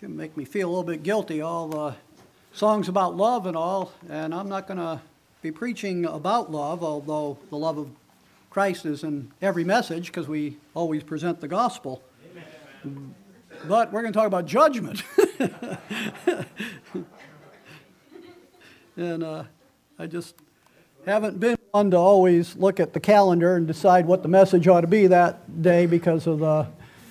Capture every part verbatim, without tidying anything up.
going to make me feel a little bit guilty, all the songs about love and all, and I'm not going to be preaching about love, although the love of Christ is in every message because we always present the gospel. Amen. But we're going to talk about judgment. and uh, I just haven't been one to always look at the calendar and decide what the message ought to be that day because of the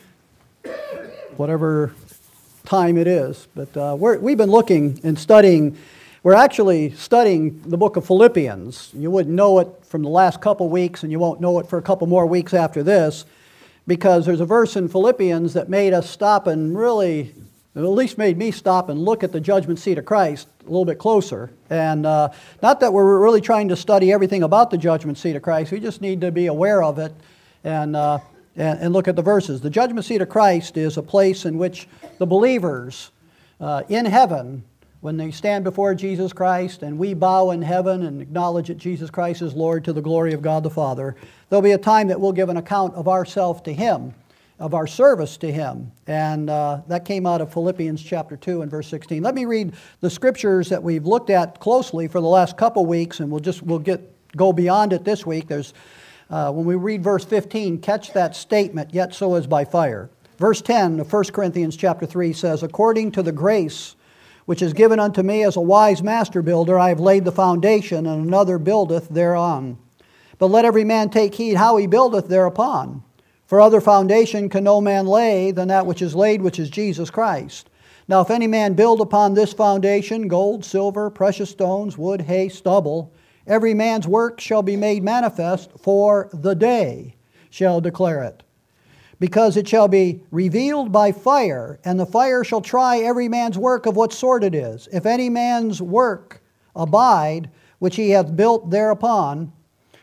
whatever time it is. But uh, we're, we've been looking and studying. We're actually studying the book of Philippians. You wouldn't know it from the last couple weeks, and you won't know it for a couple more weeks after this, because there's a verse in Philippians that made us stop and really, at least made me stop and look at the judgment seat of Christ a little bit closer. And uh, not that we're really trying to study everything about the judgment seat of Christ. We just need to be aware of it and, uh, and, and look at the verses. The judgment seat of Christ is a place in which the believers uh, in heaven, when they stand before Jesus Christ and we bow in heaven and acknowledge that Jesus Christ is Lord to the glory of God the Father, there'll be a time that we'll give an account of ourselves to Him, of our service to Him. And uh, that came out of Philippians chapter two and verse sixteen. Let me read the scriptures that we've looked at closely for the last couple weeks, and we'll just we'll get go beyond it this week. There's uh, when we read verse fifteen, catch that statement, yet so is by fire. Verse ten of First Corinthians chapter three says, according to the grace which is given unto me as a wise master builder, I have laid the foundation, and another buildeth thereon. But let every man take heed how he buildeth thereupon. For other foundation can no man lay than that which is laid, which is Jesus Christ. Now if any man build upon this foundation gold, silver, precious stones, wood, hay, stubble, every man's work shall be made manifest, for the day shall declare it. Because it shall be revealed by fire, and the fire shall try every man's work of what sort it is. If any man's work abide, which he hath built thereupon,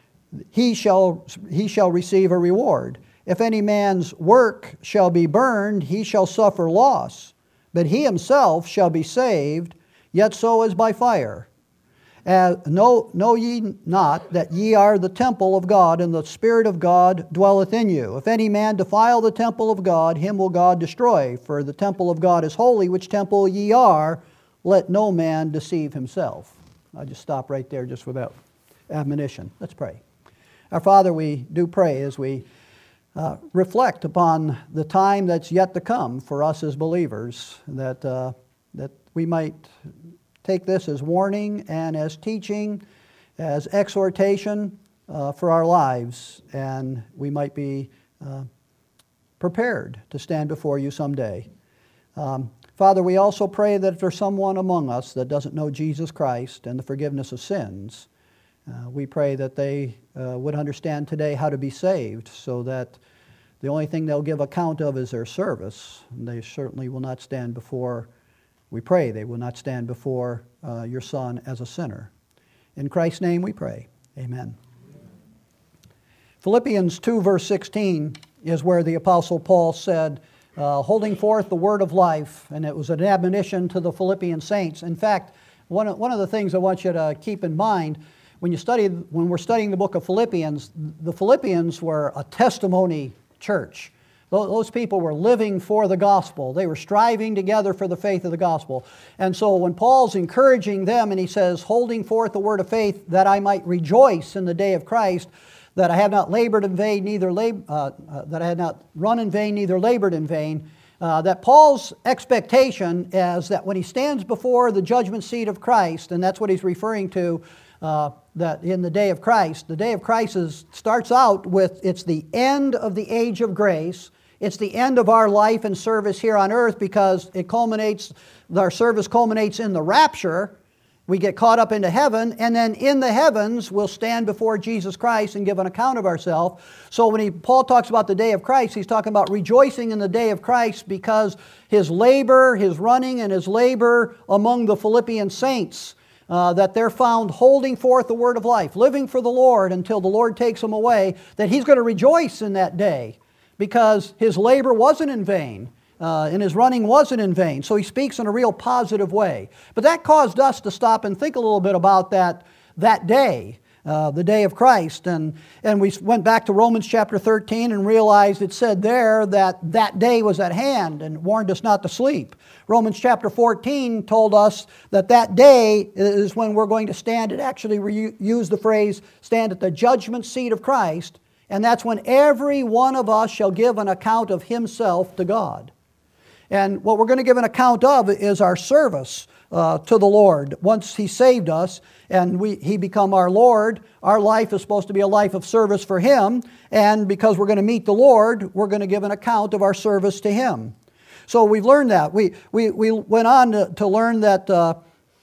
he shall, he shall receive a reward. If any man's work shall be burned, he shall suffer loss. But he himself shall be saved, yet so as by fire. Uh, know, know ye not that ye are the temple of God, and the Spirit of God dwelleth in you? If any man defile the temple of God, him will God destroy. For the temple of God is holy, which temple ye are. Let no man deceive himself. I'll just stop right there just for that admonition. Let's pray. Our Father, we do pray as we uh, reflect upon the time that's yet to come for us as believers, that, uh, that we might take this as warning and as teaching, as exhortation uh, for our lives, and we might be uh, prepared to stand before you someday. Um, Father, we also pray that if there's someone among us that doesn't know Jesus Christ and the forgiveness of sins, uh, we pray that they uh, would understand today how to be saved, so that the only thing they'll give account of is their service, and they certainly will not stand before We pray they will not stand before uh, your Son as a sinner. In Christ's name we pray. Amen. Philippians two verse sixteen is where the Apostle Paul said, uh, holding forth the word of life, and it was an admonition to the Philippian saints. In fact, one of, one of the things I want you to keep in mind, when you study, when we're studying the book of Philippians, the Philippians were a testimony church. Those people were living for the gospel. They were striving together for the faith of the gospel. And so when Paul's encouraging them and he says, holding forth the word of faith, that I might rejoice in the day of Christ, that I have not labored in vain, neither lab- uh, uh, that I had not run in vain, neither labored in vain, uh, that Paul's expectation is that when he stands before the judgment seat of Christ, and that's what he's referring to, uh, that in the day of Christ, the day of Christ is, starts out with, it's the end of the age of grace. It's the end of our life and service here on earth, because it culminates, our service culminates in the rapture. We get caught up into heaven, and then in the heavens we'll stand before Jesus Christ and give an account of ourselves. So when he, Paul talks about the day of Christ, he's talking about rejoicing in the day of Christ, because his labor, his running and his labor among the Philippian saints, uh, that they're found holding forth the word of life, living for the Lord until the Lord takes them away, that he's going to rejoice in that day, because his labor wasn't in vain, uh, and his running wasn't in vain. So he speaks in a real positive way. But that caused us to stop and think a little bit about that, that day. uh, the day of Christ. And, and we went back to Romans chapter thirteen and realized it said there that that day was at hand and warned us not to sleep. Romans chapter fourteen told us that that day is when we're going to stand. It actually re- used the phrase, stand at the judgment seat of Christ. And that's when every one of us shall give an account of himself to God. And what we're going to give an account of is our service uh, to the Lord. Once He saved us and we, He become our Lord, our life is supposed to be a life of service for Him. And because we're going to meet the Lord, we're going to give an account of our service to Him. So we've learned that. We, we, we went on to, to learn that uh,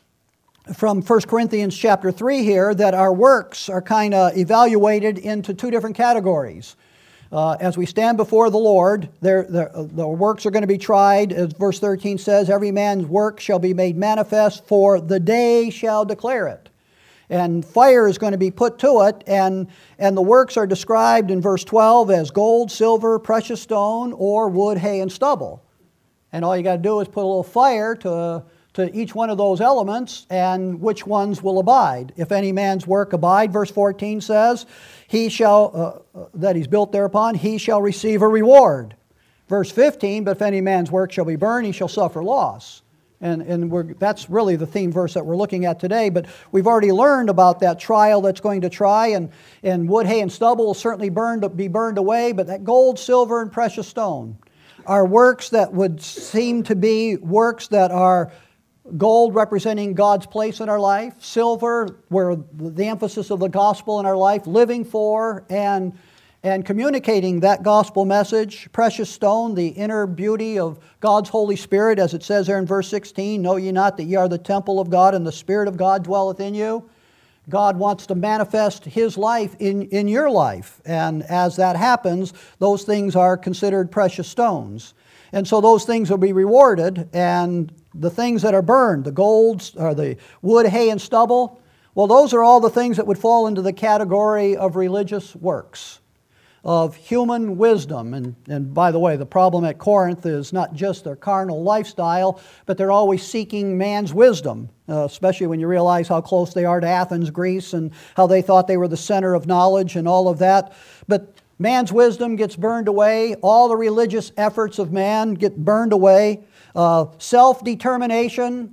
from First Corinthians chapter three here, that our works are kind of evaluated into two different categories. Uh, as we stand before the Lord, their, their, the works are going to be tried. As verse thirteen says, every man's work shall be made manifest, for the day shall declare it. And fire is going to be put to it, and, and the works are described in verse twelve as gold, silver, precious stone, or wood, hay, and stubble. And all you got to do is put a little fire to, to each one of those elements, and which ones will abide. If any man's work abide, verse fourteen says, he shall, uh, that he's built thereupon, he shall receive a reward. Verse fifteen, but if any man's work shall be burned, he shall suffer loss. And, and we're, that's really the theme verse that we're looking at today. But we've already learned about that trial that's going to try, and, and wood, hay, and stubble will certainly burn, be burned away, but that gold, silver, and precious stone are works that would seem to be works that are gold representing God's place in our life, silver where the emphasis of the gospel in our life, living for and, and communicating that gospel message, precious stone, the inner beauty of God's Holy Spirit, as it says there in verse sixteen, know ye not that ye are the temple of God and the Spirit of God dwelleth in you? God wants to manifest His life in, in your life. And as that happens, those things are considered precious stones. And so those things will be rewarded. And the things that are burned, the golds, or the wood, hay, and stubble, well, those are all the things that would fall into the category of religious works, of human wisdom. And, and by the way, the problem at Corinth is not just their carnal lifestyle, but they're always seeking man's wisdom, uh, especially when you realize how close they are to Athens, Greece, and how they thought they were the center of knowledge and all of that. But man's wisdom gets burned away. All the religious efforts of man get burned away. Uh, self-determination,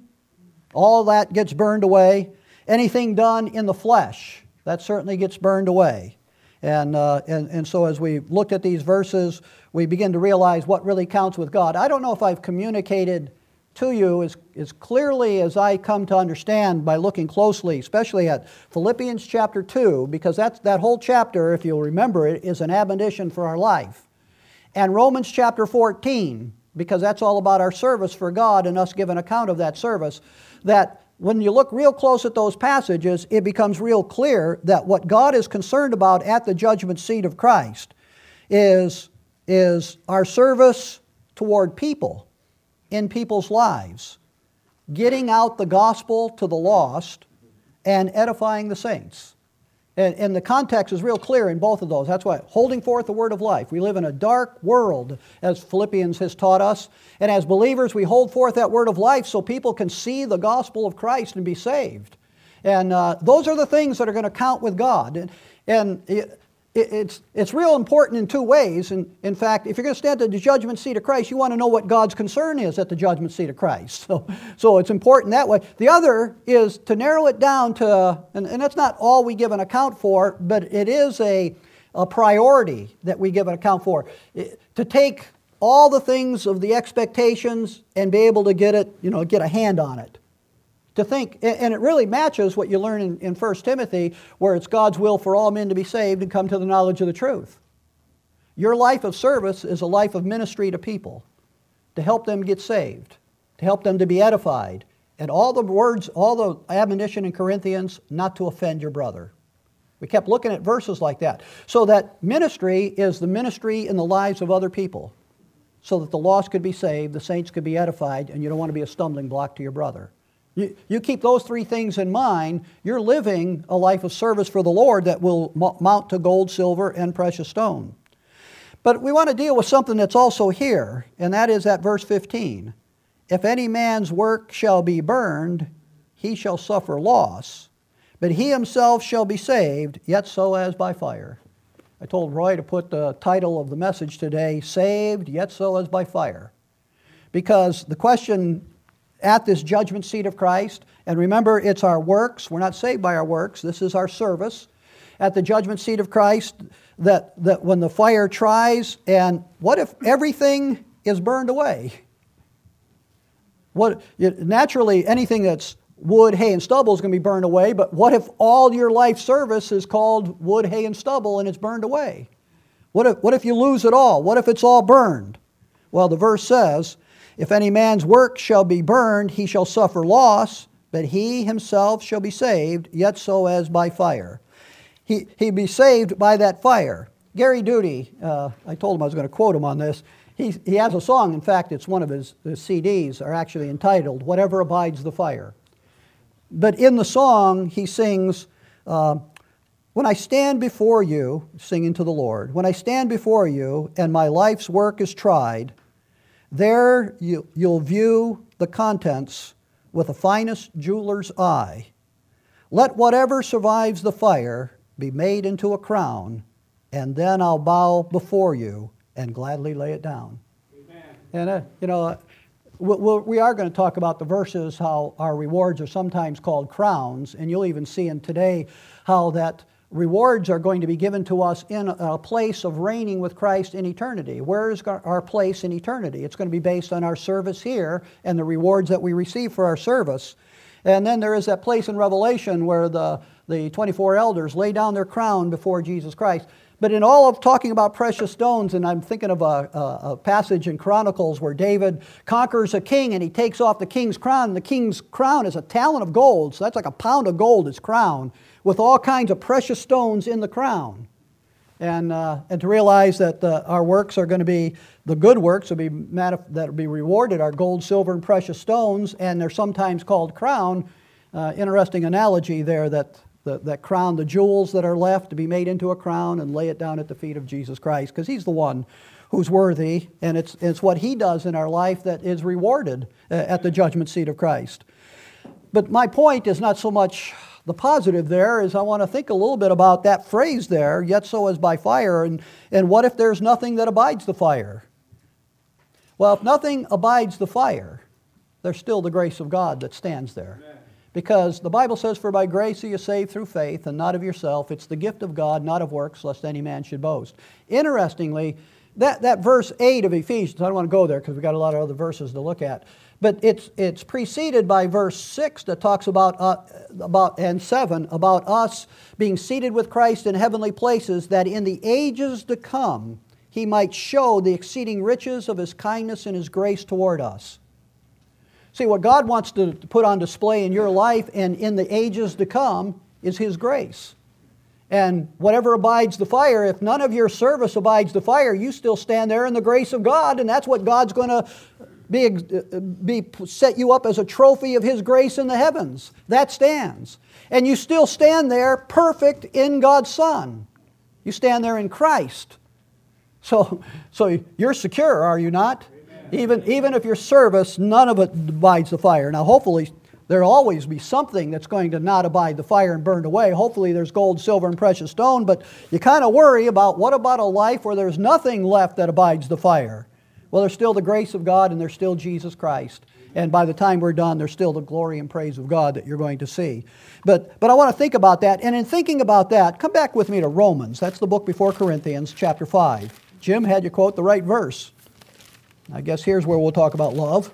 all that gets burned away. Anything done in the flesh, that certainly gets burned away. And, uh, and, and so as we looked at these verses, we begin to realize what really counts with God. I don't know if I've communicated to you as, as clearly as I come to understand by looking closely, especially at Philippians chapter two, because that's, that whole chapter, if you'll remember it, is an admonition for our life. And Romans chapter fourteen, because that's all about our service for God and us giving account of that service, that when you look real close at those passages, it becomes real clear that what God is concerned about at the judgment seat of Christ is, is our service toward people in people's lives, getting out the gospel to the lost and edifying the saints. And, and the context is real clear in both of those. That's why, holding forth the word of life. We live in a dark world, as Philippians has taught us. And as believers, we hold forth that word of life so people can see the gospel of Christ and be saved. And uh, those are the things that are going to count with God. And, and it, it, it's, it's real important in two ways. And in fact, if you're going to stand at the judgment seat of Christ, you want to know what God's concern is at the judgment seat of Christ. So, so it's important that way. The other is to narrow it down to, and, and that's not all we give an account for, but it is a, a priority that we give an account for. It, to take all the things of the expectations and be able to get it, you know, get a hand on it. To think, and it really matches what you learn in, in First Timothy, where it's God's will for all men to be saved and come to the knowledge of the truth. Your life of service is a life of ministry to people, to help them get saved, to help them to be edified. And all the words, all the admonition in Corinthians, not to offend your brother. We kept looking at verses like that. So that ministry is the ministry in the lives of other people, so that the lost could be saved, the saints could be edified, and you don't want to be a stumbling block to your brother. You, you keep those three things in mind, you're living a life of service for the Lord that will mount to gold, silver, and precious stone. But we want to deal with something that's also here, and that is at verse fifteen. If any man's work shall be burned, he shall suffer loss, but he himself shall be saved, yet so as by fire. I told Roy to put the title of the message today, Saved, Yet So As by Fire. Because the question at this judgment seat of Christ, and remember, it's our works. We're not saved by our works. This is our service. At the judgment seat of Christ, that, that when the fire tries, and what if everything is burned away? What, naturally, anything that's wood, hay, and stubble is going to be burned away, but what if all your life service is called wood, hay, and stubble and it's burned away? What if, what if you lose it all? What if it's all burned? Well, the verse says, if any man's work shall be burned, he shall suffer loss, but he himself shall be saved, yet so as by fire. He, he'd be saved by that fire. Gary Duty, uh, I told him I was going to quote him on this. He, he has a song, in fact, it's one of his, his C Ds, are actually entitled, Whatever Abides the Fire. But in the song, he sings, uh, when I stand before you, singing to the Lord, when I stand before you and my life's work is tried, there you, you'll view the contents with the finest jeweler's eye. Let whatever survives the fire be made into a crown, and then I'll bow before you and gladly lay it down. Amen. And, uh, you know, we are going to talk about the verses, how our rewards are sometimes called crowns, and you'll even see in today how that rewards are going to be given to us in a place of reigning with Christ in eternity. Where is our place in eternity? It's going to be based on our service here and the rewards that we receive for our service. And then there is that place in Revelation where the, the twenty-four elders lay down their crown before Jesus Christ. But in all of talking about precious stones, and I'm thinking of a, a, a passage in Chronicles where David conquers a king and he takes off the king's crown. And the king's crown is a talent of gold, so that's like a pound of gold, his crown, with all kinds of precious stones in the crown. And, uh, and to realize that uh, our works are going to be, the good works will be manif- that will be rewarded are gold, silver, and precious stones, and they're sometimes called crown. Uh, interesting analogy there that the, that crown, the jewels that are left to be made into a crown and lay it down at the feet of Jesus Christ, because He's the one who's worthy, and it's, it's what He does in our life that is rewarded uh, at the judgment seat of Christ. But my point is not so much the positive there, is I want to think a little bit about that phrase there, yet so as by fire, and, and what if there's nothing that abides the fire? Well, if nothing abides the fire, there's still the grace of God that stands there. Amen. Because the Bible says, for by grace are you saved through faith, and not of yourself. It's the gift of God, not of works, lest any man should boast. Interestingly, that, that verse eight of Ephesians, I don't want to go there because we've got a lot of other verses to look at, but it's, it's preceded by verse six that talks about, uh, about, and seven, about us being seated with Christ in heavenly places, that in the ages to come He might show the exceeding riches of His kindness and His grace toward us. See, what God wants to put on display in your life and in the ages to come is His grace. And whatever abides the fire, if none of your service abides the fire, you still stand there in the grace of God, and that's what God's going to be, be set you up as a trophy of His grace in the heavens. That stands. And you still stand there perfect in God's Son. You stand there in Christ. So, so you're secure, are you not? Even, even if your service, none of it abides the fire. Now, hopefully, there'll always be something that's going to not abide the fire and burned away. Hopefully, there's gold, silver, and precious stone, but you kind of worry about what about a life where there's nothing left that abides the fire? Well, there's still the grace of God, and there's still Jesus Christ. And by the time we're done, there's still the glory and praise of God that you're going to see. But, but I want to think about that. And in thinking about that, come back with me to Romans. That's the book before Corinthians, chapter five. Jim had you quote the right verse. I guess here's where we'll talk about love.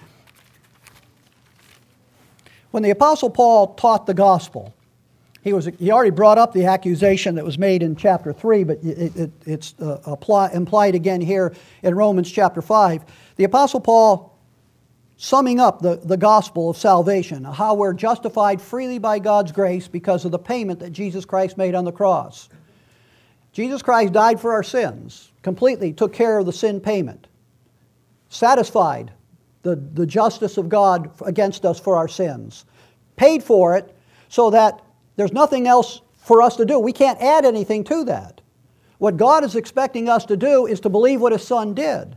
When the Apostle Paul taught the gospel, he was he already brought up the accusation that was made in chapter three, but it, it, it's uh, apply, implied again here in Romans chapter five. The Apostle Paul, summing up the, the gospel of salvation, how we're justified freely by God's grace because of the payment that Jesus Christ made on the cross. Jesus Christ died for our sins, completely took care of the sin payment, satisfied the, the justice of God against us for our sins, paid for it so that there's nothing else for us to do. We can't add anything to that. What God is expecting us to do is to believe what His Son did. Amen.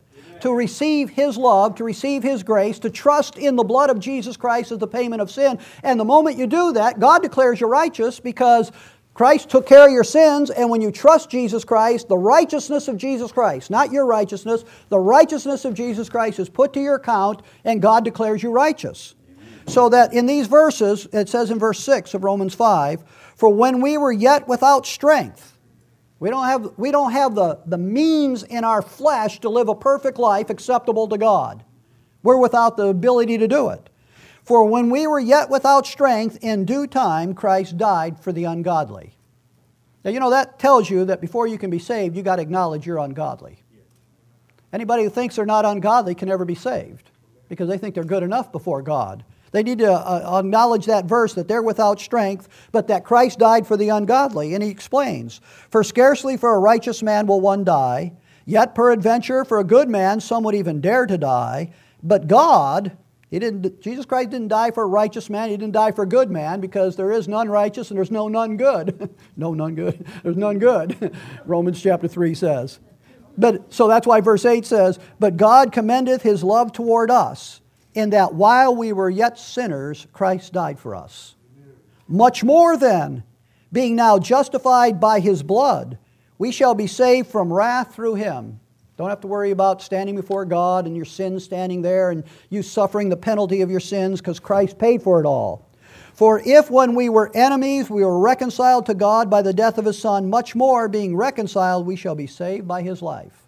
to receive His love, to receive His grace, to trust in the blood of Jesus Christ as the payment of sin. And the moment you do that, God declares you righteous because Christ took care of your sins, and when you trust Jesus Christ, the righteousness of Jesus Christ, not your righteousness, the righteousness of Jesus Christ is put to your account, and God declares you righteous. So that in these verses, it says in verse six of Romans five, for when we were yet without strength, we don't have, we don't have the, the means in our flesh to live a perfect life acceptable to God. We're without the ability to do it. For when we were yet without strength, in due time Christ died for the ungodly. Now, you know, that tells you that before you can be saved, you've got to acknowledge you're ungodly. Anybody who thinks they're not ungodly can never be saved because they think they're good enough before God. They need to uh, acknowledge that verse that they're without strength, but that Christ died for the ungodly. And he explains, for scarcely for a righteous man will one die, yet peradventure for a good man some would even dare to die. But God... He didn't, Jesus Christ didn't die for a righteous man. He didn't die for a good man because there is none righteous and there's no none good. no none good. There's none good. Romans chapter three says. But so that's why verse eight says, but God commendeth His love toward us in that while we were yet sinners, Christ died for us. Much more then, being now justified by His blood, we shall be saved from wrath through Him. Don't have to worry about standing before God and your sins standing there and you suffering the penalty of your sins because Christ paid for it all. For if when we were enemies we were reconciled to God by the death of His Son, much more being reconciled we shall be saved by His life.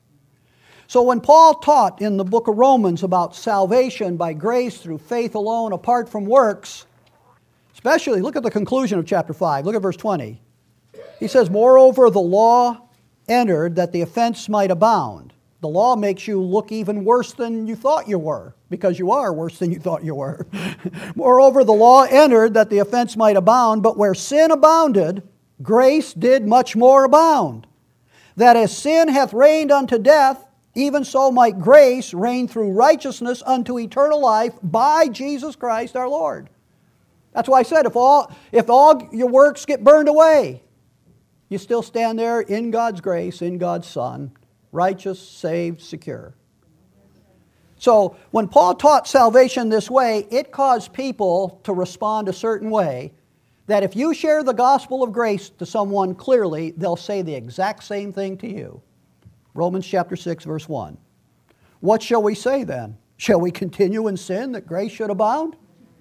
So when Paul taught in the book of Romans about salvation by grace through faith alone apart from works, especially look at the conclusion of chapter five. Look at verse twenty. He says, moreover the law entered that the offense might abound. The law makes you look even worse than you thought you were, because you are worse than you thought you were. Moreover, the law entered that the offense might abound, but where sin abounded, grace did much more abound. That as sin hath reigned unto death, even so might grace reign through righteousness unto eternal life by Jesus Christ our Lord. That's why I said, if all, if all your works get burned away, you still stand there in God's grace, in God's Son, righteous, saved, secure. So when Paul taught salvation this way, it caused people to respond a certain way, that if you share the gospel of grace to someone clearly, they'll say the exact same thing to you. Romans chapter six, verse one. What shall we say then? Shall we continue in sin that grace should abound?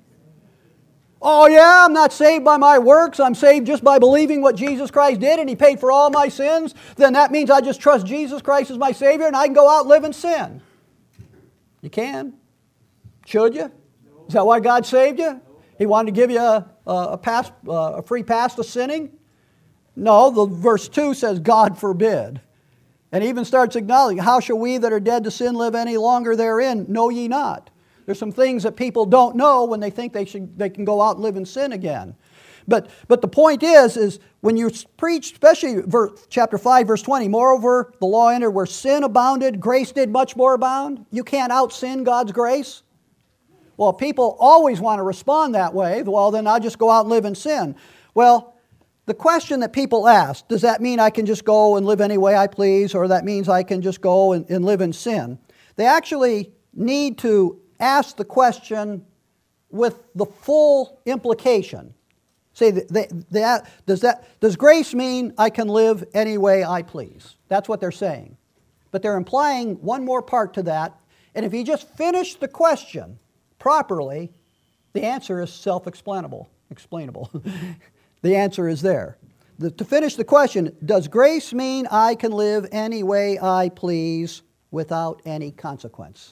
Oh yeah, I'm not saved by my works. I'm saved just by believing what Jesus Christ did and He paid for all my sins. Then that means I just trust Jesus Christ as my Savior and I can go out and live in sin. You can. Should you? Is that why God saved you? He wanted to give you a, a, pass, a free pass to sinning? No, the verse two says, God forbid. And he even starts acknowledging, how shall we that are dead to sin live any longer therein? Know ye not. There's some things that people don't know when they think they should they can go out and live in sin again. But but the point is, is when you preach, especially verse, chapter five, verse twenty, moreover, the law entered where sin abounded, grace did much more abound. You can't out-sin God's grace. Well, people always want to respond that way. Well, then I'll just go out and live in sin. Well, the question that people ask, does that mean I can just go and live any way I please, or that means I can just go and, and live in sin? They actually need to ask the question with the full implication. Say, they, they, does, that, does grace mean I can live any way I please? That's what they're saying. But they're implying one more part to that, and if you just finish the question properly, the answer is self-explanable. Explainable. The answer is there. The, to finish the question, does grace mean I can live any way I please without any consequence?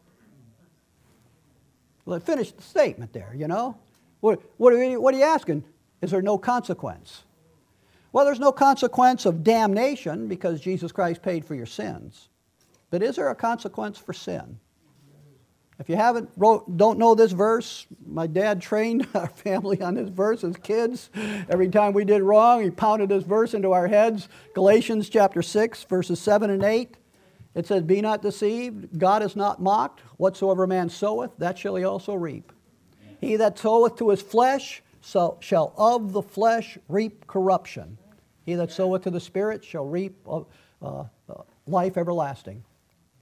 Well, finish the statement there, you know. What, what, are you, what are you asking? Is there no consequence? Well, there's no consequence of damnation because Jesus Christ paid for your sins. But is there a consequence for sin? If you haven't wrote, don't know this verse, my dad trained our family on this verse as kids. Every time we did wrong, he pounded this verse into our heads. Galatians chapter six, verses seven and eight. It says, be not deceived, God is not mocked. Whatsoever a man soweth, that shall he also reap. He that soweth to his flesh so, shall of the flesh reap corruption. He that soweth to the Spirit shall reap uh, uh, life everlasting.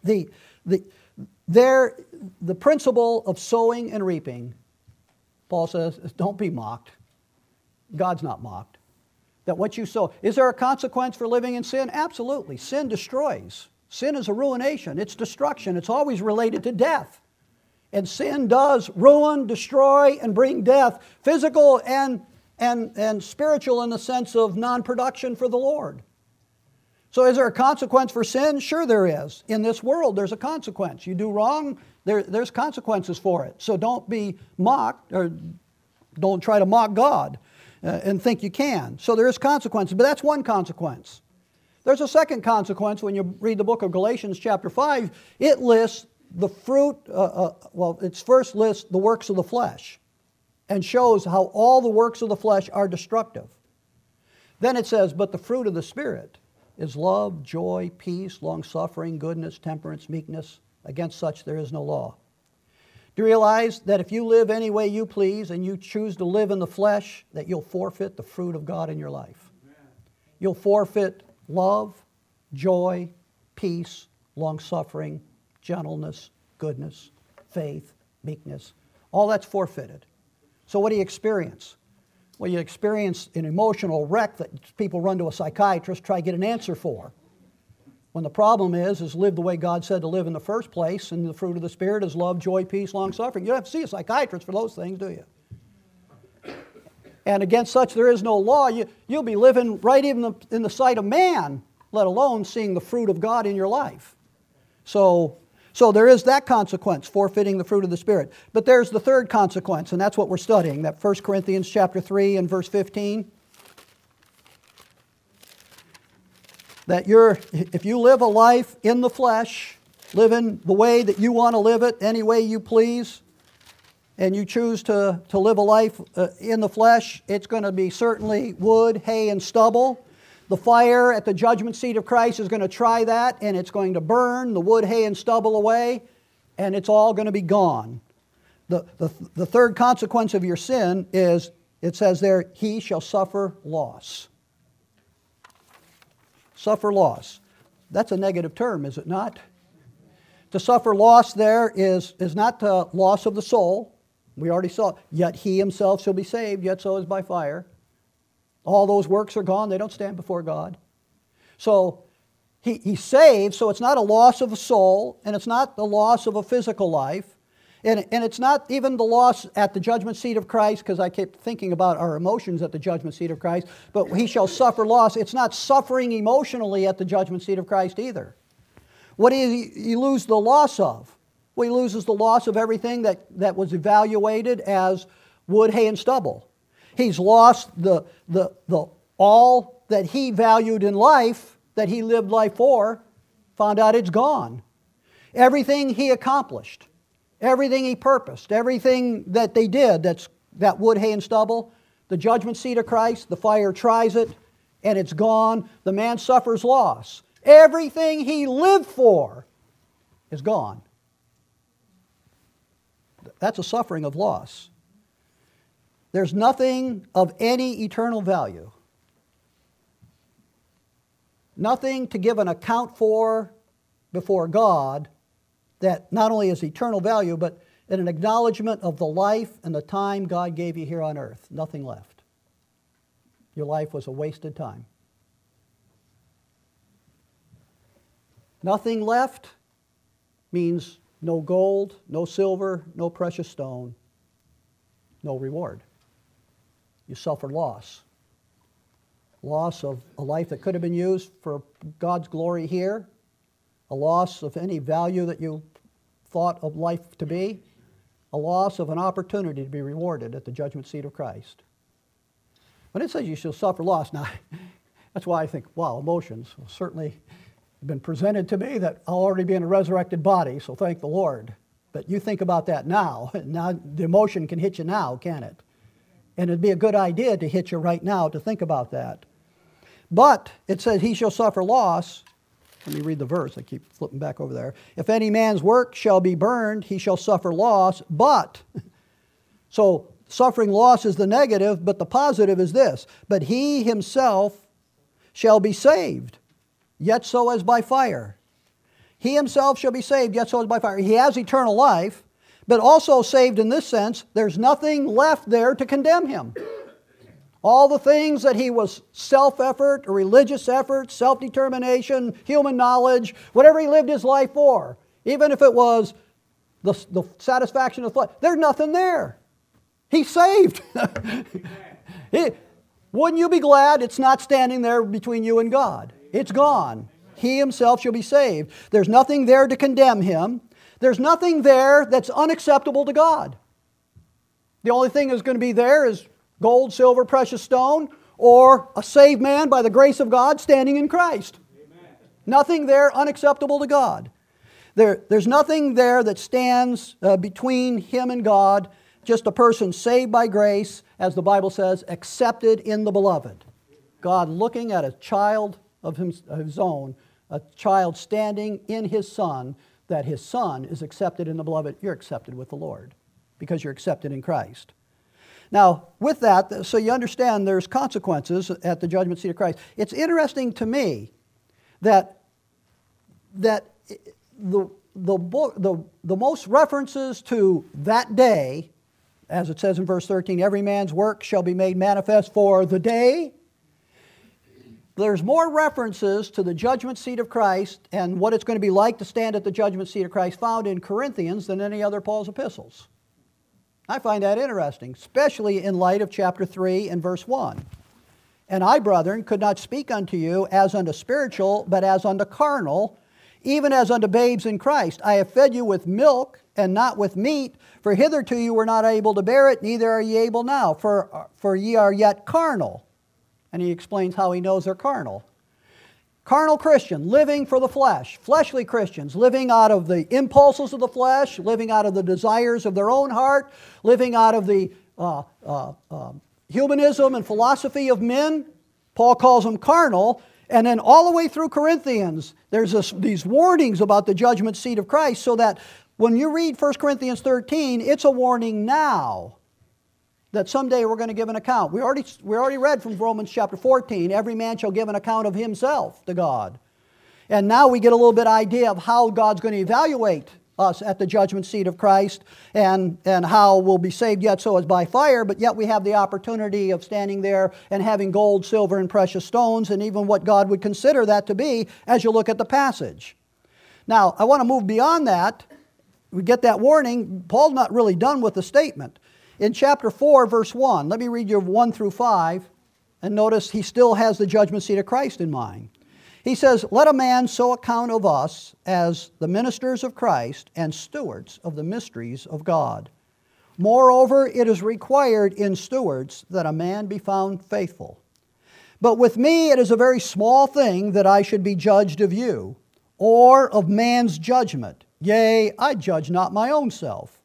The, the, there, the principle of sowing and reaping, Paul says, is don't be mocked. God's not mocked. That what you sow, is there a consequence for living in sin? Absolutely. Sin destroys. Sin is a ruination. It's destruction. It's always related to death. And sin does ruin, destroy, and bring death, physical and, and, and spiritual in the sense of non-production for the Lord. So is there a consequence for sin? Sure there is. In this world, there's a consequence. You do wrong, there, there's consequences for it. So don't be mocked, or don't try to mock God uh, and think you can. So there is consequences, but that's one consequence. There's a second consequence when you read the book of Galatians chapter five. It lists the fruit, uh, uh, well, it first lists the works of the flesh and shows how all the works of the flesh are destructive. Then it says, but the fruit of the Spirit is love, joy, peace, long-suffering, goodness, temperance, meekness. Against such there is no law. Do you realize that if you live any way you please and you choose to live in the flesh, that you'll forfeit the fruit of God in your life? Amen. You'll forfeit love, joy, peace, long-suffering, gentleness, goodness, faith, meekness. All that's forfeited. So what do you experience? Well, you experience an emotional wreck that people run to a psychiatrist, try to get an answer for. When the problem is, is live the way God said to live in the first place, and the fruit of the Spirit is love, joy, peace, long-suffering. You don't have to see a psychiatrist for those things, do you? And against such there is no law. You, you'll be living right even in the sight of man, let alone seeing the fruit of God in your life. So, so there is that consequence, forfeiting the fruit of the Spirit. But there's the third consequence, and that's what we're studying, that First Corinthians chapter three and verse fifteen. That you're, if you live a life in the flesh, living the way that you want to live it, any way you please, and you choose to, to live a life uh, in the flesh, it's going to be certainly wood, hay, and stubble. The fire at the judgment seat of Christ is going to try that, and it's going to burn the wood, hay, and stubble away, and it's all going to be gone. The, the, the third consequence of your sin is, it says there, he shall suffer loss. Suffer loss. That's a negative term, is it not? To suffer loss there is, is not the loss of the soul. We already saw, yet he himself shall be saved, yet so is by fire. All those works are gone. They don't stand before God. So he, he's saved, so it's not a loss of a soul, and it's not the loss of a physical life. And, and it's not even the loss at the judgment seat of Christ, because I kept thinking about our emotions at the judgment seat of Christ, but he shall suffer loss. It's not suffering emotionally at the judgment seat of Christ either. What do you, you lose the loss of? Well, he loses the loss of everything that, that was evaluated as wood, hay, and stubble. He's lost the, the, the, all that he valued in life, that he lived life for, found out it's gone. Everything he accomplished, everything he purposed, everything that they did, that's that wood, hay, and stubble, the judgment seat of Christ, the fire tries it, and it's gone. The man suffers loss. Everything he lived for is gone. That's a suffering of loss. There's nothing of any eternal value. Nothing to give an account for before God that not only is eternal value, but in an acknowledgement of the life and the time God gave you here on earth. Nothing left. Your life was a wasted time. Nothing left means no gold, no silver, no precious stone, no reward. You suffer loss. Loss of a life that could have been used for God's glory here. A loss of any value that you thought of life to be. A loss of an opportunity to be rewarded at the judgment seat of Christ. When it says you shall suffer loss, now that's why I think, wow, emotions will certainly have been presented to me that I'll already be in a resurrected body, so thank the Lord. But you think about that now. Now the emotion can hit you now, can it? And it'd be a good idea to hit you right now to think about that. But it says he shall suffer loss. Let me read the verse. I keep flipping back over there. If any man's work shall be burned, he shall suffer loss. But, so suffering loss is the negative, but the positive is this. But he himself shall be saved, yet so as by fire. He himself shall be saved, yet so is by fire. He has eternal life, but also saved in this sense, there's nothing left there to condemn him. All the things that he was self-effort, religious effort, self-determination, human knowledge, whatever he lived his life for, even if it was the, the satisfaction of the flesh, there's nothing there. He's saved. he, wouldn't you be glad it's not standing there between you and God? It's gone. He himself shall be saved. There's nothing there to condemn him. There's nothing there that's unacceptable to God. The only thing that's going to be there is gold, silver, precious stone, or a saved man by the grace of God standing in Christ. Amen. Nothing there unacceptable to God. There, there's nothing there that stands uh, between him and God, just a person saved by grace, as the Bible says, accepted in the beloved. God looking at a child of his, of his own, a child standing in his son, that his son is accepted in the beloved. You're accepted with the Lord because you're accepted in Christ. Now, with that, so you understand there's consequences at the judgment seat of Christ. It's interesting to me that, that the, the, book, the, the most references to that day, as it says in verse thirteen, every man's work shall be made manifest for the day. There's more references to the judgment seat of Christ and what it's going to be like to stand at the judgment seat of Christ found in Corinthians than any other Paul's epistles. I find that interesting, especially in light of chapter three and verse one. And I, brethren, could not speak unto you as unto spiritual, but as unto carnal, even as unto babes in Christ. I have fed you with milk and not with meat, for hitherto you were not able to bear it, neither are ye able now, for, for ye are yet carnal. And he explains how he knows they're carnal. Carnal Christian, living for the flesh. Fleshly Christians, living out of the impulses of the flesh, living out of the desires of their own heart, living out of the uh, uh, uh, humanism and philosophy of men. Paul calls them carnal. And then all the way through Corinthians, there's this, these warnings about the judgment seat of Christ, so that when you read First Corinthians thirteen, it's a warning now that someday we're going to give an account. We already, we already read from Romans chapter fourteen, every man shall give an account of himself to God. And now we get a little bit idea of how God's going to evaluate us at the judgment seat of Christ, and, and how we'll be saved yet so as by fire, but yet we have the opportunity of standing there and having gold, silver, and precious stones, and even what God would consider that to be as you look at the passage. Now, I want to move beyond that. We get that warning. Paul's not really done with the statement. In chapter four, verse one, let me read you one through five, and notice he still has the judgment seat of Christ in mind. He says, let a man so account of us as the ministers of Christ and stewards of the mysteries of God. Moreover, it is required in stewards that a man be found faithful. But with me it is a very small thing that I should be judged of you, or of man's judgment. Yea, I judge not my own self.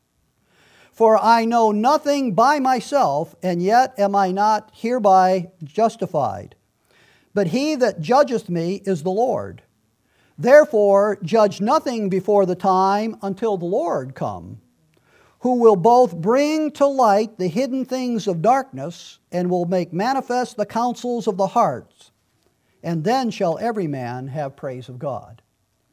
For I know nothing by myself, and yet am I not hereby justified. But he that judgeth me is the Lord. Therefore judge nothing before the time until the Lord come, who will both bring to light the hidden things of darkness, and will make manifest the counsels of the hearts. And then shall every man have praise of God.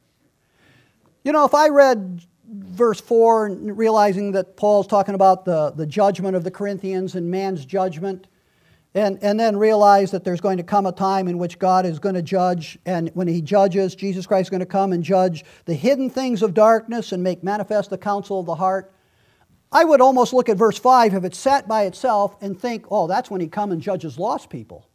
You know, if I read verse four, realizing that Paul's talking about the, the judgment of the Corinthians and man's judgment, and, and then realize that there's going to come a time in which God is going to judge, and when He judges, Jesus Christ is going to come and judge the hidden things of darkness and make manifest the counsel of the heart, I would almost look at verse five if it sat by itself and think, oh, that's when He come and judges lost people.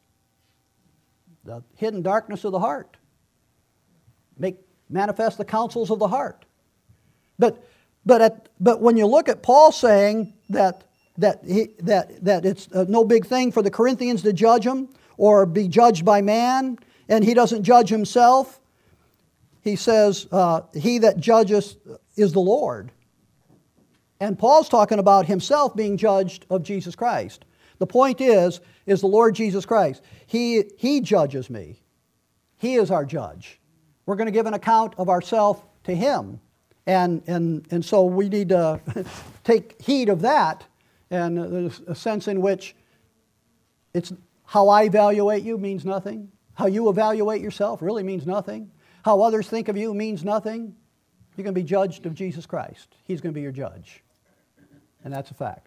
The hidden darkness of the heart. Make manifest the counsels of the heart. But but at, but when you look at Paul saying that that he, that that it's no big thing for the Corinthians to judge him or be judged by man, and he doesn't judge himself, he says, uh, "He that judges is the Lord." And Paul's talking about himself being judged of Jesus Christ. The point is, is the Lord Jesus Christ. He he judges me. He is our judge. We're going to give an account of ourselves to Him. And, and, and so we need to take heed of that, and there's a sense in which it's how I evaluate you means nothing. How you evaluate yourself really means nothing. How others think of you means nothing. You're going to be judged of Jesus Christ. He's going to be your judge. And that's a fact.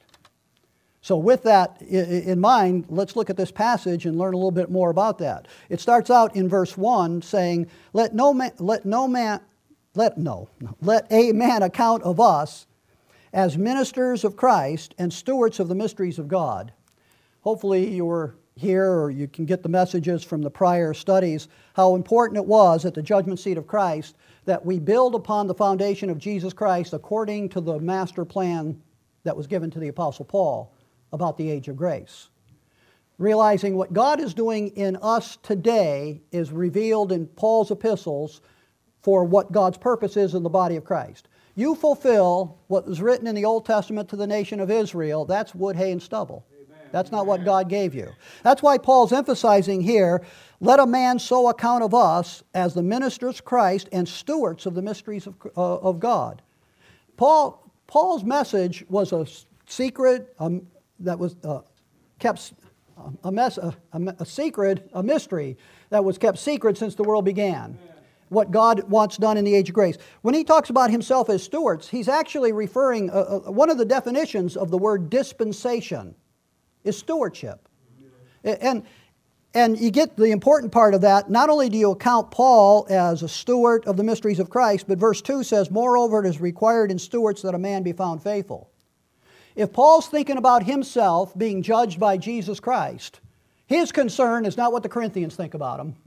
So with that in mind, let's look at this passage and learn a little bit more about that. It starts out in verse one saying, Let no man, let no man, let, no, let a man account of us as ministers of Christ and stewards of the mysteries of God. Hopefully you were here, or you can get the messages from the prior studies, how important it was at the judgment seat of Christ that we build upon the foundation of Jesus Christ according to the master plan that was given to the Apostle Paul about the age of grace. Realizing what God is doing in us today is revealed in Paul's epistles for what God's purpose is in the body of Christ. You fulfill what was written in the Old Testament to the nation of Israel. That's wood, hay, and stubble. Amen. That's not what God gave you. That's why Paul's emphasizing here, let a man so account of us as the ministers of Christ and stewards of the mysteries of, uh, of God. Paul, Paul's message was a secret um, that was uh, kept a, mess, a, a, a secret, a mystery that was kept secret since the world began. Amen. What God wants done in the age of grace. When he talks about himself as stewards, he's actually referring, uh, uh, one of the definitions of the word dispensation is stewardship. Amen. And, and you get the important part of that. Not only do you account Paul as a steward of the mysteries of Christ, but verse two says, moreover, it is required in stewards that a man be found faithful. If Paul's thinking about himself being judged by Jesus Christ, his concern is not what the Corinthians think about him.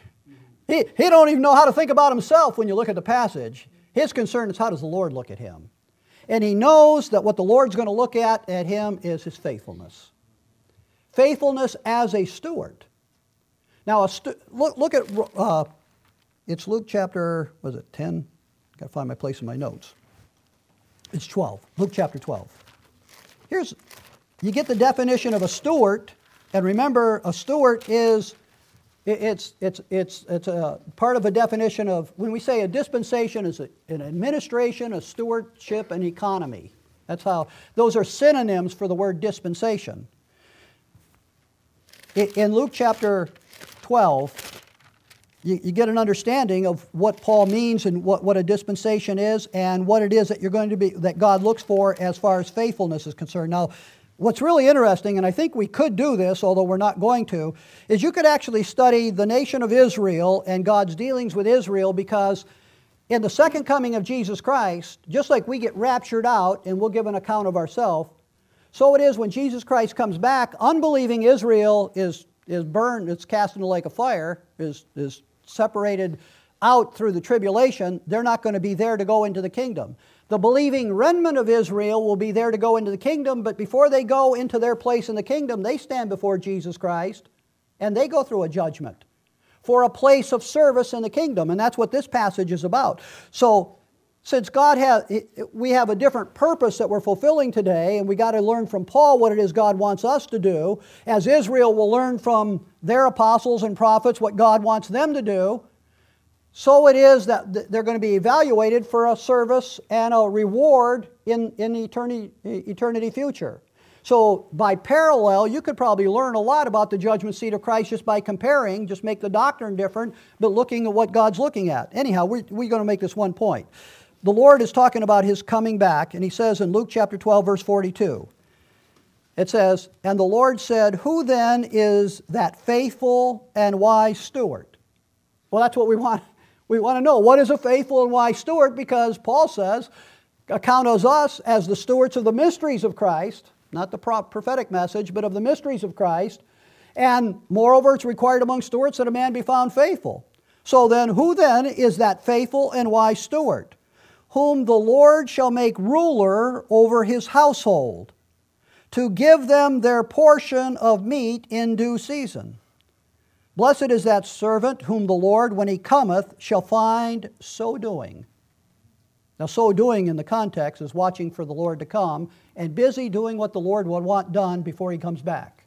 he, he don't even know how to think about himself when you look at the passage. His concern is how does the Lord look at him? And he knows that what the Lord's going to look at at him is his faithfulness. Faithfulness as a steward. Now, a stu- look, look at, uh, it's Luke chapter, was it ten? I've got to find my place in my notes. It's twelve, Luke chapter twelve. Here's, you get the definition of a steward, and remember, a steward is, it's, it's, it's, it's a part of a definition of, when we say a dispensation is a, an administration, a stewardship, an economy. That's how, those are synonyms for the word dispensation. In Luke chapter twelve, you, you get an understanding of what Paul means and what, what a dispensation is and what it is that you're going to be, that God looks for as far as faithfulness is concerned. Now, what's really interesting, and I think we could do this, although we're not going to, is you could actually study the nation of Israel and God's dealings with Israel, because in the second coming of Jesus Christ, just like we get raptured out and we'll give an account of ourselves, so it is when Jesus Christ comes back, unbelieving Israel is, is burned, it's cast into the lake of fire, is, is separated out through the tribulation. They're not going to be there to go into the kingdom. The believing remnant of Israel will be there to go into the kingdom, but before they go into their place in the kingdom, they stand before Jesus Christ, and they go through a judgment for a place of service in the kingdom, and that's what this passage is about. So, since God has, we have a different purpose that we're fulfilling today, and we got to learn from Paul what it is God wants us to do, as Israel will learn from their apostles and prophets what God wants them to do, so it is that they're going to be evaluated for a service and a reward in, in eternity, eternity future. So by parallel, you could probably learn a lot about the judgment seat of Christ just by comparing, just make the doctrine different, but looking at what God's looking at. Anyhow, we're, we're going to make this one point. The Lord is talking about His coming back, and He says in Luke chapter twelve, verse forty-two, it says, and the Lord said, who then is that faithful and wise steward? Well, that's what we want. We want to know, what is a faithful and wise steward? Because Paul says, account us as the stewards of the mysteries of Christ, not the prophetic message, but of the mysteries of Christ. And moreover, it's required among stewards that a man be found faithful. So then, who then is that faithful and wise steward, whom the Lord shall make ruler over his household, to give them their portion of meat in due season? Blessed is that servant whom the Lord, when he cometh, shall find so doing. Now, so doing in the context is watching for the Lord to come and busy doing what the Lord would want done before He comes back.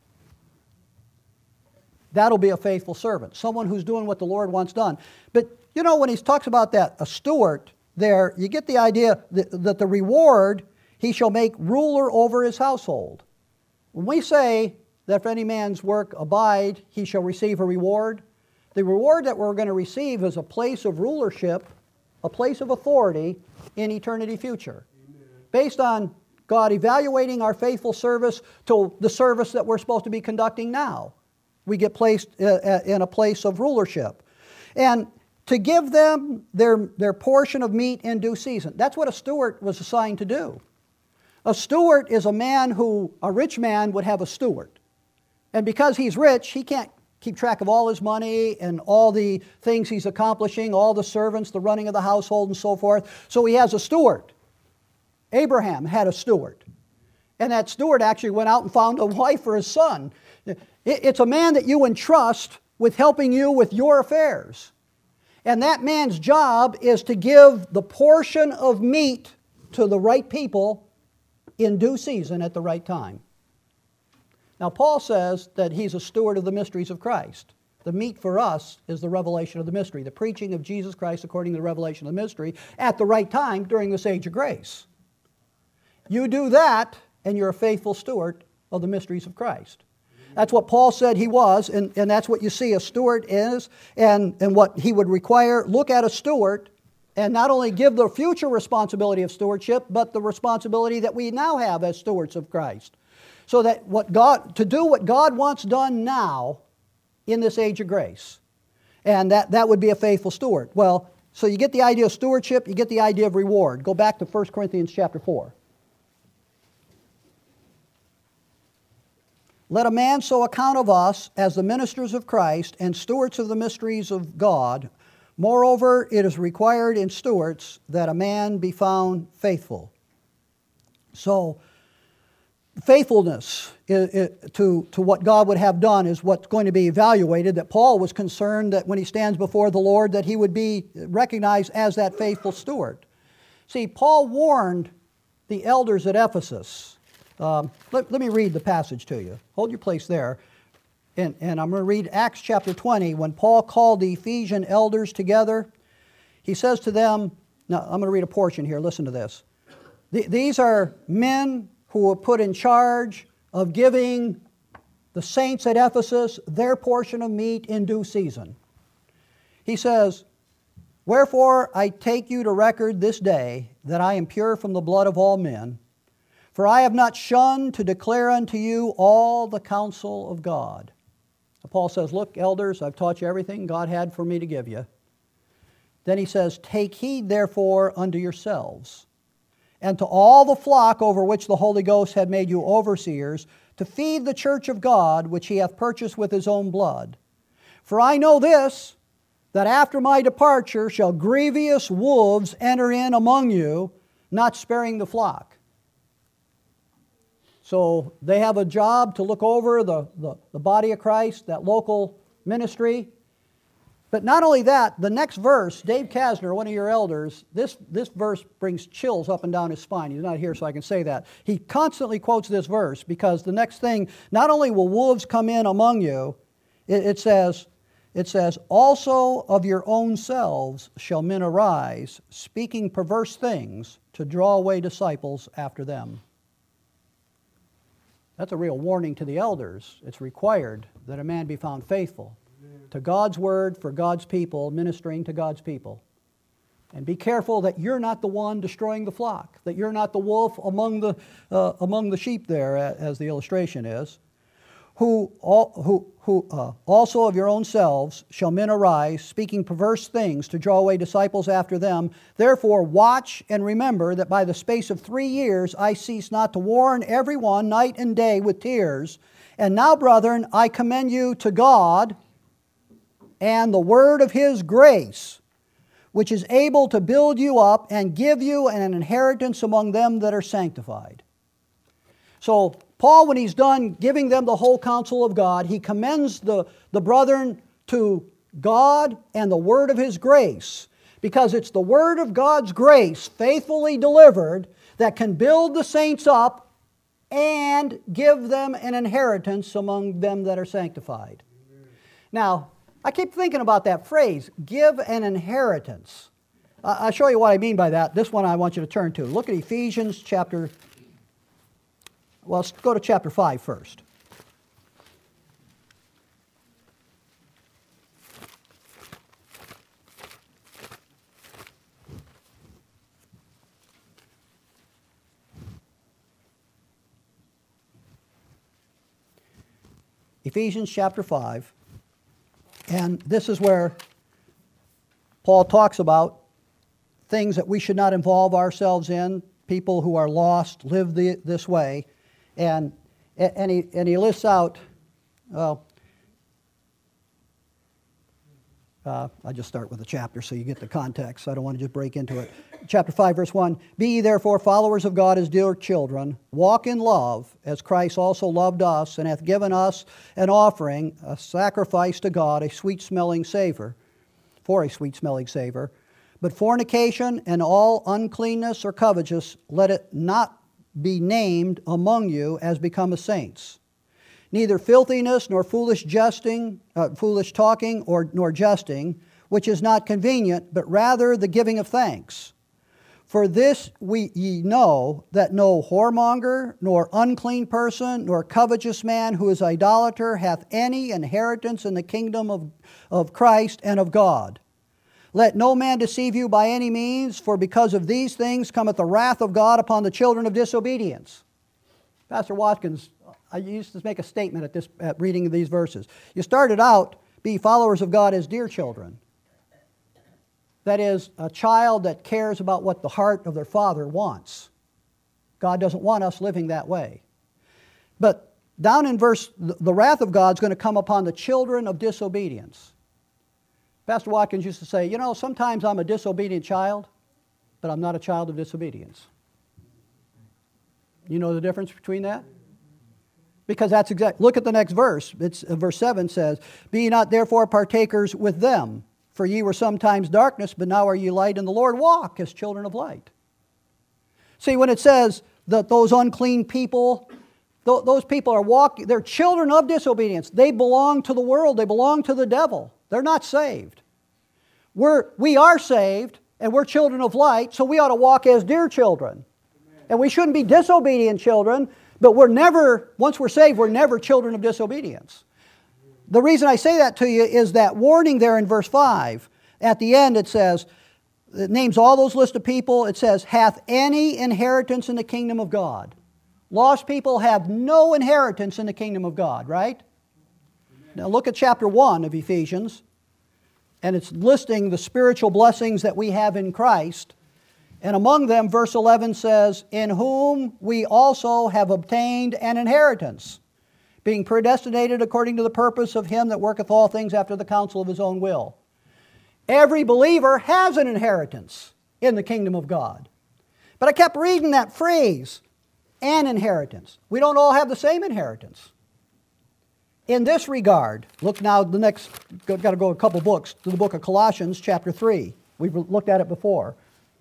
That'll be a faithful servant, someone who's doing what the Lord wants done. But, you know, when he talks about that, a steward there, you get the idea that, that the reward, he shall make ruler over his household. When we say that if any man's work abide, he shall receive a reward, the reward that we're going to receive is a place of rulership a place of authority in eternity future. Amen. Based on God evaluating our faithful service to the service that we're supposed to be conducting now. We get placed in a place of rulership. And to give them their, their portion of meat in due season. That's what a steward was assigned to do. A steward is a man who, a rich man would have a steward. And because he's rich, he can't keep track of all his money and all the things he's accomplishing, all the servants, the running of the household and so forth. So he has a steward. Abraham had a steward. And that steward actually went out and found a wife for his son. It's a man that you entrust with helping you with your affairs. And that man's job is to give the portion of meat to the right people in due season at the right time. Now, Paul says that he's a steward of the mysteries of Christ. The meat for us is the revelation of the mystery, the preaching of Jesus Christ according to the revelation of the mystery at the right time during this age of grace. You do that, and you're a faithful steward of the mysteries of Christ. That's what Paul said he was, and, and that's what you see a steward is, and, and what he would require. Look at a steward, and not only give the future responsibility of stewardship, but the responsibility that we now have as stewards of Christ. So that what God, to do what God wants done now in this age of grace. And that, that would be a faithful steward. Well, so you get the idea of stewardship, you get the idea of reward. Go back to First Corinthians chapter four. Let a man so account of us as the ministers of Christ and stewards of the mysteries of God. Moreover, it is required in stewards that a man be found faithful. So, faithfulness to, to what God would have done is what's going to be evaluated, that Paul was concerned that when he stands before the Lord that he would be recognized as that faithful steward. See, Paul warned the elders at Ephesus. Um, let, let me read the passage to you. Hold your place there. And, and I'm going to read Acts chapter twenty. When Paul called the Ephesian elders together, he says to them, now I'm going to read a portion here, listen to this. These are men who were put in charge of giving the saints at Ephesus their portion of meat in due season. He says, wherefore I take you to record this day that I am pure from the blood of all men, for I have not shunned to declare unto you all the counsel of God. Paul says, look, elders, I've taught you everything God had for me to give you. Then he says, take heed therefore unto yourselves, and to all the flock over which the Holy Ghost had made you overseers, to feed the church of God, which he hath purchased with his own blood. For I know this, that after my departure shall grievous wolves enter in among you, not sparing the flock. So they have a job to look over the, the, the body of Christ, that local ministry. But not only that, the next verse, Dave Kasner, one of your elders, this, this verse brings chills up and down his spine. He's not here, so I can say that. He constantly quotes this verse because the next thing, not only will wolves come in among you, it, it says, it says, also of your own selves shall men arise, speaking perverse things to draw away disciples after them. That's a real warning to the elders. It's required that a man be found faithful to God's word for God's people, ministering to God's people. And be careful that you're not the one destroying the flock, that you're not the wolf among the, uh, among the sheep there, as the illustration is. Who, all, who, who uh, also of your own selves shall men arise, speaking perverse things to draw away disciples after them. Therefore watch and remember that by the space of three years I cease not to warn every one night and day with tears. And now, brethren, I commend you to God and the word of his grace, which is able to build you up and give you an inheritance among them that are sanctified. So Paul, when he's done giving them the whole counsel of God, he commends the, the brethren to God and the word of his grace, because it's the word of God's grace, faithfully delivered, that can build the saints up and give them an inheritance among them that are sanctified. Amen. Now, I keep thinking about that phrase, give an inheritance. Uh, I'll show you what I mean by that. This one I want you to turn to. Look at Ephesians chapter, well, let's go to chapter five first. Ephesians chapter five. And this is where Paul talks about things that we should not involve ourselves in. People who are lost live the, this way. And, and, he, and he lists out, well, uh, I just start with the chapter so you get the context. I don't want to just break into it. Chapter five, verse one, Be ye therefore followers of God as dear children, walk in love, as Christ also loved us, and hath given us an offering, a sacrifice to God, a sweet-smelling savor, for a sweet-smelling savor. But fornication and all uncleanness or covetous, let it not be named among you as becometh saints. Neither filthiness, nor foolish jesting, uh, foolish talking, or nor jesting, which is not convenient, but rather the giving of thanks. For this we ye know, that no whoremonger, nor unclean person, nor covetous man who is idolater hath any inheritance in the kingdom of, of Christ and of God. Let no man deceive you by any means, for because of these things cometh the wrath of God upon the children of disobedience. Pastor Watkins, I used to make a statement at this at reading these verses. You started out, be followers of God as dear children. That is, a child that cares about what the heart of their father wants. God doesn't want us living that way. But down in verse, the wrath of God is going to come upon the children of disobedience. Pastor Watkins used to say, you know, sometimes I'm a disobedient child, but I'm not a child of disobedience. You know the difference between that? Because that's exact. Look at the next verse. It's uh, verse seven says, Be ye not therefore partakers with them, for ye were sometimes darkness, but now are ye light in the Lord. Walk as children of light. See, when it says that those unclean people, th- those people are walking, they're children of disobedience. They belong to the world. They belong to the devil. They're not saved. We're, we are saved, and we're children of light, so we ought to walk as dear children. Amen. And we shouldn't be disobedient children, but we're never, once we're saved, we're never children of disobedience. The reason I say that to you is that warning there in verse five. At the end it says, it names all those list of people. It says, hath any inheritance in the kingdom of God. Lost people have no inheritance in the kingdom of God, right? Now look at chapter one of Ephesians, and it's listing the spiritual blessings that we have in Christ. And among them, verse eleven says, In whom we also have obtained an inheritance, being predestinated according to the purpose of Him that worketh all things after the counsel of His own will. Every believer has an inheritance in the kingdom of God. But I kept reading that phrase, an inheritance. We don't all have the same inheritance. In this regard, look now, the next, got to go a couple books, to the book of Colossians chapter three. We've looked at it before.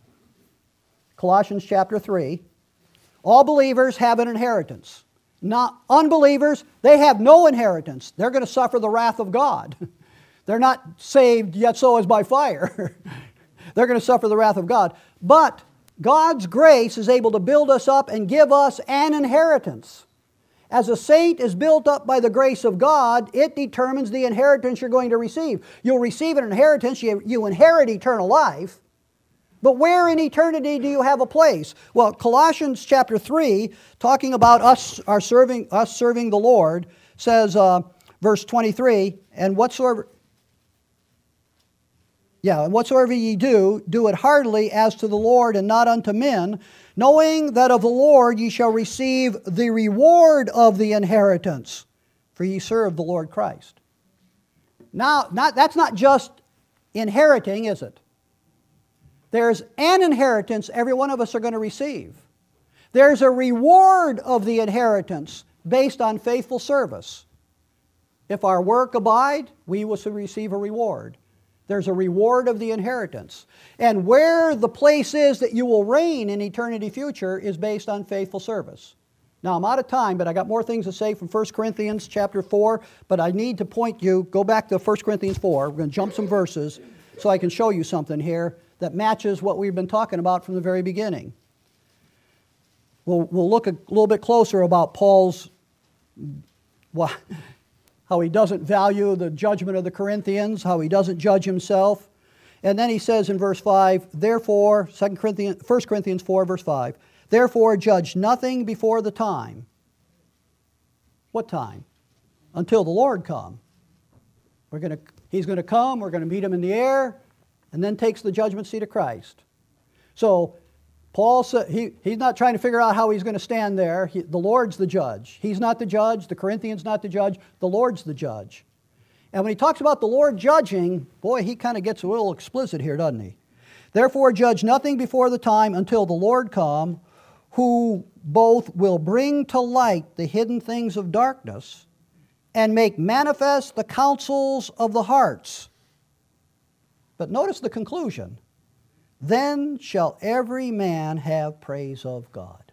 Colossians chapter three. All believers have an inheritance. Not unbelievers, they have no inheritance. They're going to suffer the wrath of God. They're not saved yet so as by fire. They're going to suffer the wrath of God. But God's grace is able to build us up and give us an inheritance. As a saint is built up by the grace of God, it determines the inheritance you're going to receive. You'll receive an inheritance, you, you inherit eternal life. But where in eternity do you have a place? Well, Colossians chapter three, talking about us, our serving, us serving the Lord, says, uh, verse twenty-three, and whatsoever, yeah, and whatsoever ye do, do it heartily as to the Lord and not unto men, knowing that of the Lord ye shall receive the reward of the inheritance, for ye serve the Lord Christ. Now, not, that's not just inheriting, is it? There's an inheritance every one of us are going to receive. There's a reward of the inheritance based on faithful service. If our work abide, we will receive a reward. There's a reward of the inheritance. And where the place is that you will reign in eternity future is based on faithful service. Now, I'm out of time, but I got more things to say from First Corinthians chapter four, but I need to point you, go back to First Corinthians four. We're going to jump some verses so I can show you something here that matches what we've been talking about from the very beginning. We'll, we'll look a little bit closer about Paul's, well, how he doesn't value the judgment of the Corinthians, how he doesn't judge himself. And then he says in verse five, therefore, Second Corinthians, First Corinthians four, verse five, therefore judge nothing before the time. What time? until the Lord come. We're going to, he's going to come, we're going to meet him in the air, and then takes the judgment seat of Christ. So Paul said he, he's not trying to figure out how he's going to stand there. He, the Lord's the judge. He's not the judge. The Corinthians not the judge. The Lord's the judge. And when he talks about the Lord judging, boy, he kind of gets a little explicit here, doesn't he? Therefore judge nothing before the time until the Lord come, who both will bring to light the hidden things of darkness and make manifest the counsels of the hearts. But notice the conclusion. Then shall every man have praise of God.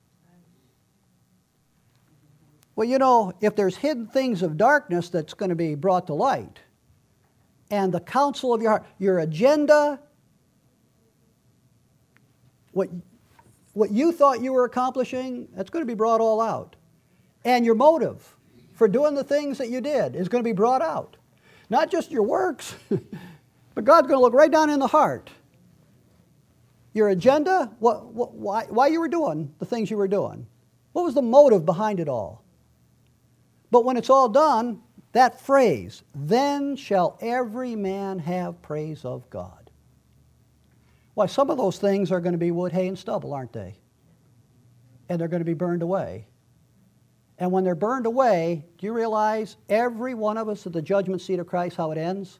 Well, you know, if there's hidden things of darkness that's going to be brought to light, and the counsel of your heart, your agenda, what, what you thought you were accomplishing, that's going to be brought all out. And your motive for doing the things that you did is going to be brought out. Not just your works, but God's going to look right down in the heart. Your agenda, what, what, why, why you were doing the things you were doing. What was the motive behind it all? But when it's all done, that phrase, then shall every man have praise of God. Why, some of those things are going to be wood, hay, and stubble, aren't they? And they're going to be burned away. And when they're burned away, do you realize every one of us at the judgment seat of Christ, how it ends?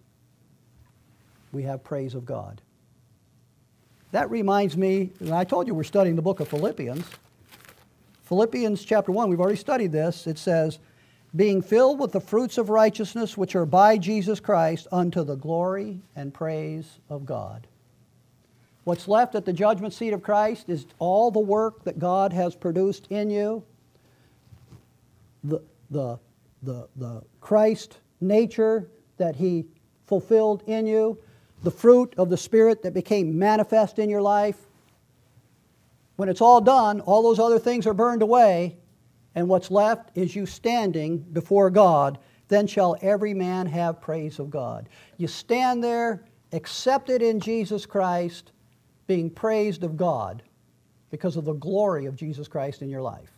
We have praise of God. That reminds me, and I told you we're studying the book of Philippians. Philippians chapter one, we've already studied this. It says, being filled with the fruits of righteousness which are by Jesus Christ unto the glory and praise of God. What's left at the judgment seat of Christ is all the work that God has produced in you, the, the, the, the Christ nature that He fulfilled in you, the fruit of the Spirit that became manifest in your life. When it's all done, all those other things are burned away, and what's left is you standing before God. Then shall every man have praise of God. You stand there, accepted in Jesus Christ, being praised of God because of the glory of Jesus Christ in your life.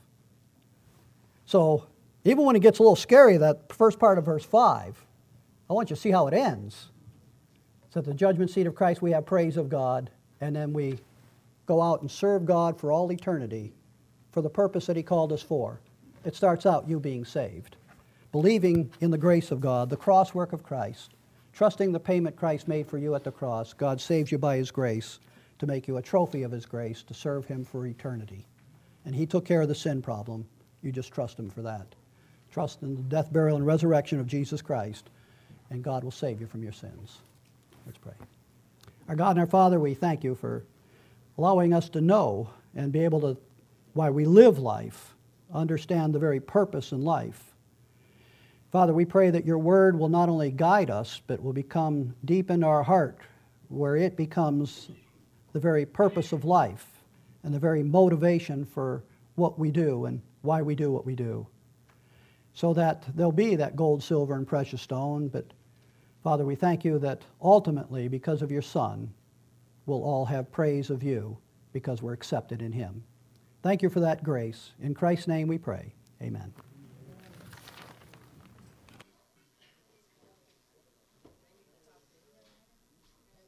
So, even when it gets a little scary, that first part of verse five, I want you to see how it ends. So at the judgment seat of Christ we have praise of God, and then we go out and serve God for all eternity for the purpose that He called us for. It starts out you being saved, believing in the grace of God, the cross work of Christ, trusting the payment Christ made for you at the cross. God saves you by His grace to make you a trophy of His grace to serve Him for eternity. And He took care of the sin problem. You just trust Him for that. Trust in the death, burial, and resurrection of Jesus Christ, and God will save you from your sins. Let's pray. Our God and our Father, we thank You for allowing us to know and be able to, while we live life, understand the very purpose in life. Father, we pray that Your Word will not only guide us, but will become deep in our heart, where it becomes the very purpose of life and the very motivation for what we do and why we do what we do. So that there'll be that gold, silver, and precious stone, but Father, we thank You that ultimately, because of Your Son, we'll all have praise of You because we're accepted in Him. Thank You for that grace. In Christ's name we pray. Amen.